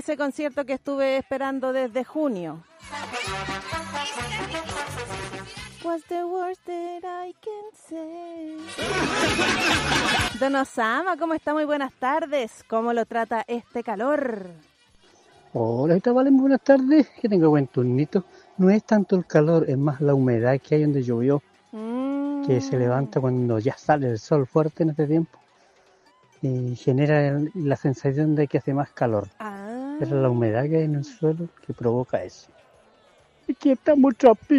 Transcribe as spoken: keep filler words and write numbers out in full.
Ese concierto que estuve esperando desde junio. What's the worst that I can say? Don Osama, ¿cómo está? Muy buenas tardes. ¿Cómo lo trata este calor? Hola, Vale, muy buenas tardes. Que tenga buen turnito. No es tanto el calor, es más la humedad que hay donde llovió, mm. que se levanta cuando ya sale el sol fuerte en este tiempo y genera el, la sensación de que hace más calor. Ah. Es la humedad que hay en el suelo que provoca eso. Y que está mucho